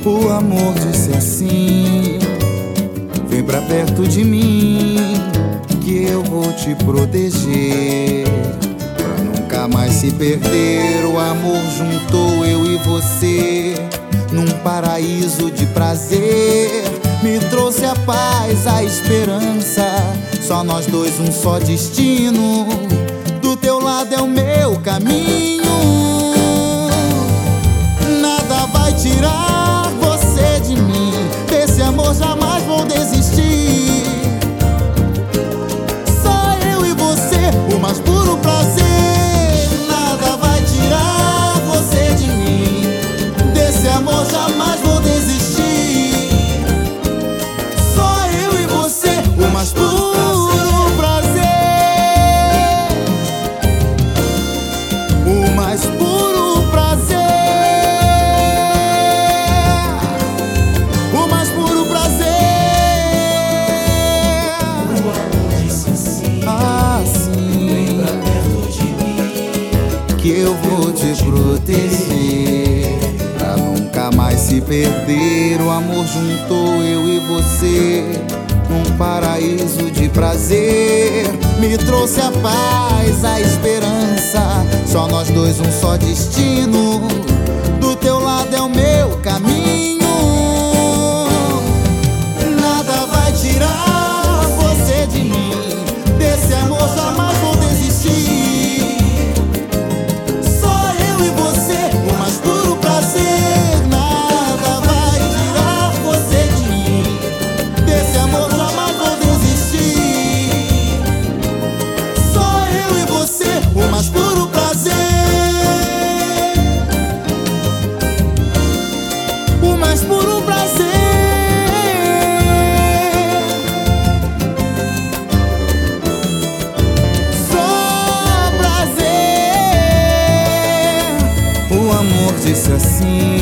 O amor disse assim: vem pra perto de mim, que eu vou te proteger, pra nunca mais se perder. O amor juntou eu e você num paraíso de prazer. Me trouxe a paz, a esperança, só nós dois, um só destino. Do teu lado é o meu caminho. Nada vai tirar você de mim, desse amor jamais vou desistir. Só eu e você, o mais puro prazer. Nada vai tirar você de mim, desse amor jamais vou desistir. Só eu e você, o mais puro prazer. O mais puro prazer. O mais puro prazer. O amor disse assim: assim, vem pra perto de mim, que eu vou te proteger, pra nunca mais se perder. O amor juntou eu e você num paraíso de prazer. Me trouxe a paz, a esperança, só nós dois, um só destino. Do teu lado é o meu caminho. Nada vai tirar você de mim, desse amor jamais vou desistir. Só eu e você, o mais puro prazer. Nada vai tirar você de mim, desse amor jamais vou desistir. Só eu e você, o mais puro prazer. O mais puro prazer. Só prazer. O amor disse assim: